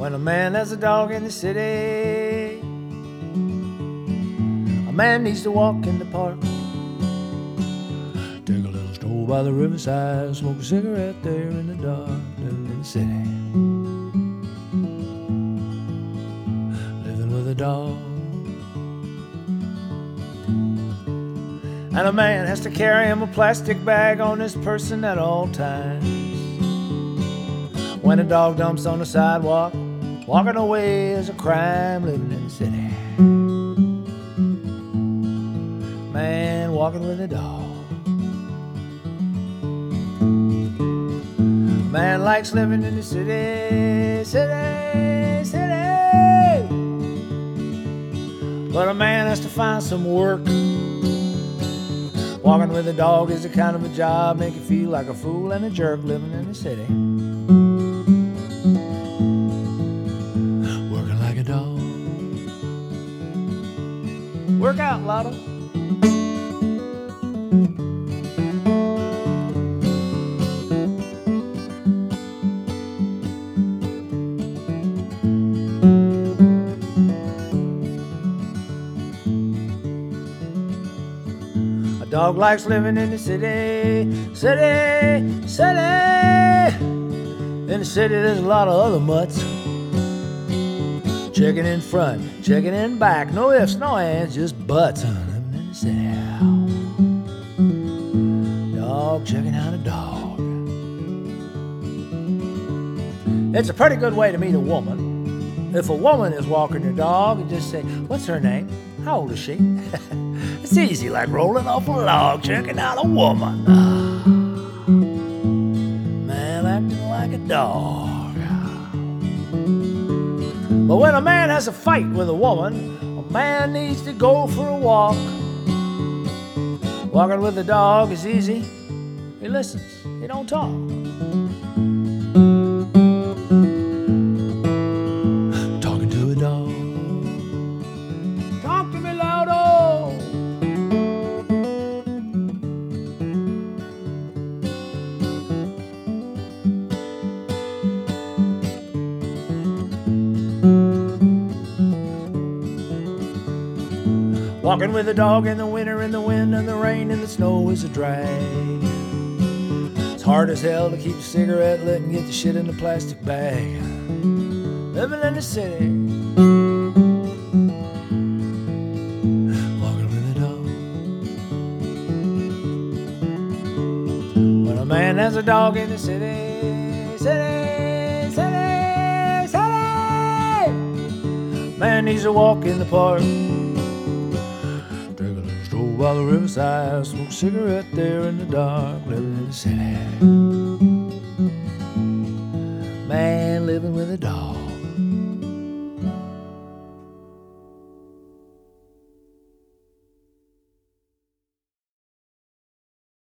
When a man has a dog in the city, a man needs to walk in the park, take a little stroll by the riverside, smoke a cigarette there in the dark, living in the city, living with a dog. And a man has to carry him a plastic bag on his person at all times. When a dog dumps on the sidewalk, walking away is a crime, living in the city. Man walking with a dog. Man likes living in the city, city, city. But a man has to find some work. Walking with a dog is the kind of a job make you feel like a fool and a jerk, living in the city. Working like a dog. Work out, Lotto. A dog likes living in the city, city, city. In the city there's a lot of other mutts. Checking in front, checking in back, no ifs, no ands, just butts. Living in the city. Dog checking out a dog. It's a pretty good way to meet a woman. If a woman is walking her dog, you just say, "What's her name? How old is she?" It's easy, like rolling off a log, checking out a woman. Man acting like a dog. But when a man has a fight with a woman, a man needs to go for a walk. Walking with a dog is easy. He listens, he don't talk. Talking to a dog. Talk to me, loudo. Walking with a dog in the winter, in the wind and the rain and the snow is a drag. It's hard as hell to keep a cigarette lit and get the shit in the plastic bag. Living in the city. Walking with a dog. When a man has a dog in the city, city, city, city. Man needs to walk in the park, by the riverside, smoke a cigarette there in the dark, living in the city. Man living with a dog.